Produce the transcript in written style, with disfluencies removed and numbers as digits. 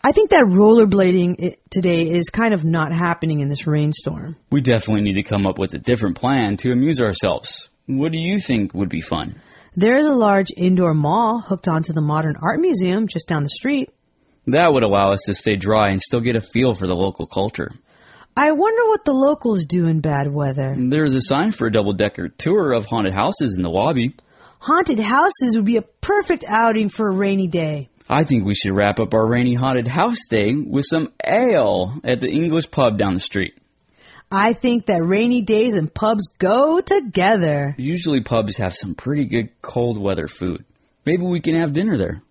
I think that rollerblading today is kind of not happening in this rainstorm. We definitely need to come up with a different plan to amuse ourselves. What do you think would be fun? There is a large indoor mall hooked onto the Modern Art Museum just down the street. That would allow us to stay dry and still get a feel for the local culture. I wonder what the locals do in bad weather. There's a sign for a double-decker tour of haunted houses in the lobby. Haunted houses would be a perfect outing for a rainy day. I think we should wrap up our rainy haunted house day with some ale at the English pub down the street. I think that rainy days and pubs go together. Usually pubs have some pretty good cold weather food. Maybe we can have dinner there.